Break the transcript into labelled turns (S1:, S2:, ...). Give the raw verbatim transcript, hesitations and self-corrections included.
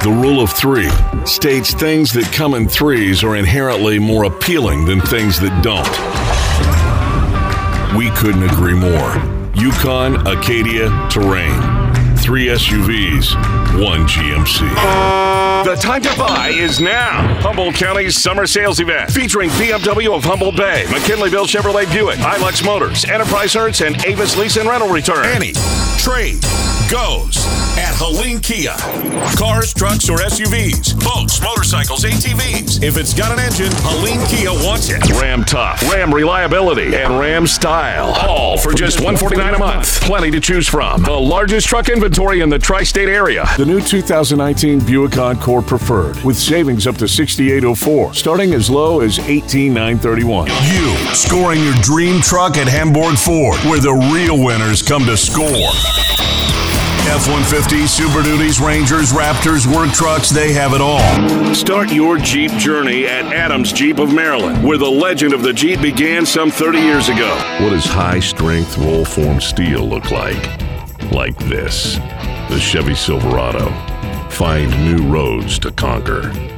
S1: The rule of three states things that come in threes are inherently more appealing than things that don't. We couldn't agree more. Yukon, Acadia, Terrain. Three S U Vs, one G M C.
S2: The time to buy is now. Humboldt County's summer sales event featuring B M W of Humboldt Bay, McKinleyville Chevrolet Buick, Hilux Motors, Enterprise Hertz, and Avis Lease and Rental Return.
S1: Any trade goes at Helene Kia. Cars, trucks, or S U Vs, boats, motorcycles, A T Vs. If it's got an engine, Helene Kia wants it.
S2: Ram tough, Ram reliability, and Ram style. All for just one hundred forty-nine dollars a month. Plenty to choose from. The largest truck inventory in the tri-state area.
S1: The new two thousand nineteen Buick Encore Preferred with savings up to six thousand eight hundred four, starting as low as eighteen thousand nine hundred thirty-one.
S3: You scoring your dream truck at Hamburg Ford, where the real winners come to score. F one fifty, Super Duties, Rangers, Raptors, work trucks, they have it all.
S2: Start your Jeep journey at Adams Jeep of Maryland, where the legend of the Jeep began some thirty years ago.
S4: What does high-strength roll-form steel look like? Like this. The Chevy Silverado. Find new roads to conquer.